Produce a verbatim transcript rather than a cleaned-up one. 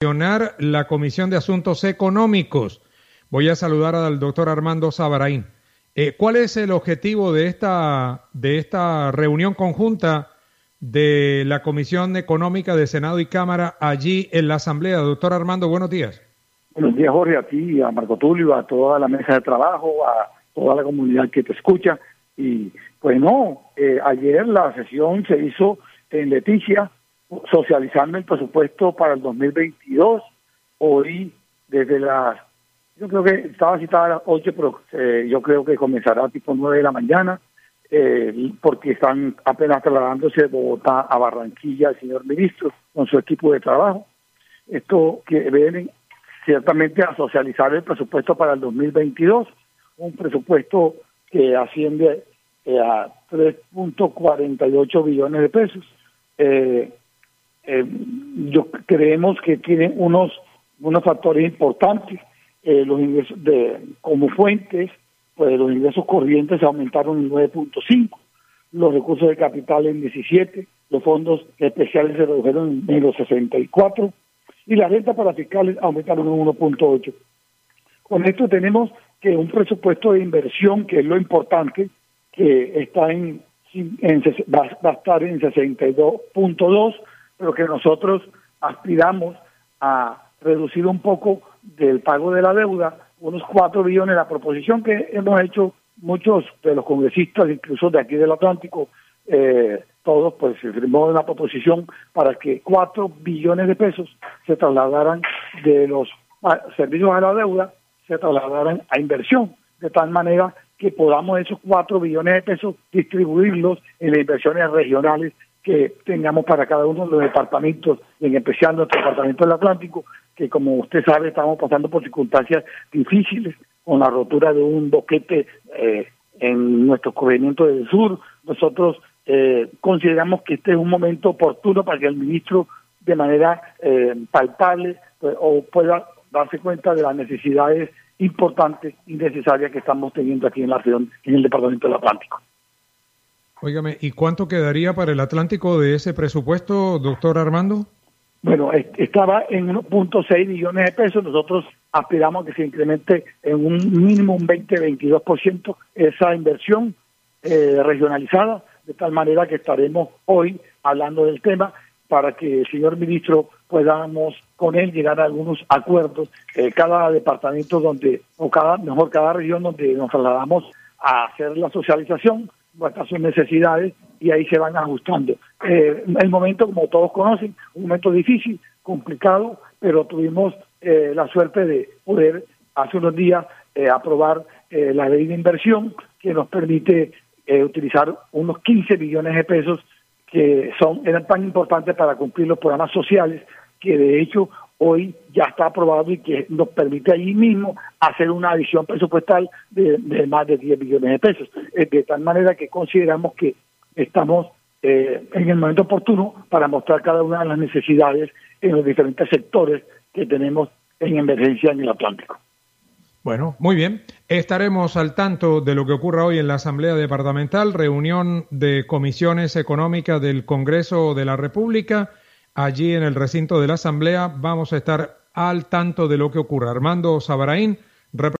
sesionar la Comisión de Asuntos Económicos. Voy a saludar al doctor Armando Sabarain. Eh, ¿Cuál es el objetivo de esta, de esta reunión conjunta de la Comisión Económica de Senado y Cámara allí en la Asamblea? Doctor Armando, buenos días. Buenos días, Jorge, a ti, a Marco Tulio, a toda la mesa de trabajo, a toda la comunidad que te escucha. Y pues no, eh, ayer la sesión se hizo en Leticia, socializando el presupuesto para el dos mil veintidós. Hoy, desde las, yo creo que estaba citada a las ocho, pero eh, yo creo que comenzará tipo nueve de la mañana, eh, porque están apenas trasladándose de Bogotá a Barranquilla el señor ministro con su equipo de trabajo. Esto que vienen ciertamente a socializar el presupuesto para el dos mil veintidós, un presupuesto que asciende eh, a tres punto cuarenta y ocho billones de pesos. Eh, eh, yo creemos que tienen unos unos factores importantes. Eh, los ingresos de como fuentes, pues los ingresos corrientes aumentaron en nueve punto cinco, los recursos de capital en diecisiete, los fondos especiales se redujeron en menos sesenta y cuatro y la renta para fiscales aumentaron en uno punto ocho. Con esto tenemos que un presupuesto de inversión, que es lo importante, que está en, en va, va a estar en sesenta y dos punto dos, pero que nosotros aspiramos a reducir un poco del pago de la deuda, unos cuatro billones, la proposición que hemos hecho muchos de los congresistas, incluso de aquí del Atlántico, eh, todos, pues se firmó una proposición para que cuatro billones de pesos se trasladaran de los servicios a la deuda, se trasladaran a inversión, de tal manera que podamos esos cuatro billones de pesos distribuirlos en las inversiones regionales que tengamos para cada uno de los departamentos, en especial nuestro departamento del Atlántico, que como usted sabe estamos pasando por circunstancias difíciles con la rotura de un boquete eh, en nuestro corregimiento del sur. Nosotros eh, consideramos que este es un momento oportuno para que el ministro de manera eh, palpable pues, o pueda darse cuenta de las necesidades importantes y necesarias que estamos teniendo aquí en la región, en el departamento del Atlántico. Óigame, ¿y cuánto quedaría para el Atlántico de ese presupuesto, doctor Armando? Bueno, estaba en uno punto seis billones de pesos. Nosotros aspiramos a que se incremente en un mínimo un veinte a veintidós por ciento esa inversión eh, regionalizada, de tal manera que estaremos hoy hablando del tema para que el señor ministro podamos con él llegar a algunos acuerdos. Eh, cada departamento donde, o cada, mejor cada región donde nos trasladamos a hacer la socialización, nuestras sus necesidades, y ahí se van ajustando. Eh, el momento, como todos conocen, un momento difícil, complicado, pero tuvimos eh, la suerte de poder hace unos días eh, aprobar eh, la ley de inversión que nos permite eh, utilizar unos quince billones de pesos que son eran tan importantes para cumplir los programas sociales, que de hecho hoy ya está aprobado y que nos permite allí mismo hacer una adición presupuestal de, de más de diez billones de pesos. De tal manera que consideramos que estamos eh, en el momento oportuno para mostrar cada una de las necesidades en los diferentes sectores que tenemos en emergencia en el Atlántico. Bueno, muy bien. Estaremos al tanto de lo que ocurra hoy en la Asamblea Departamental, reunión de comisiones económicas del Congreso de la República. Allí en el recinto de la Asamblea vamos a estar al tanto de lo que ocurra. Armando Sabarain,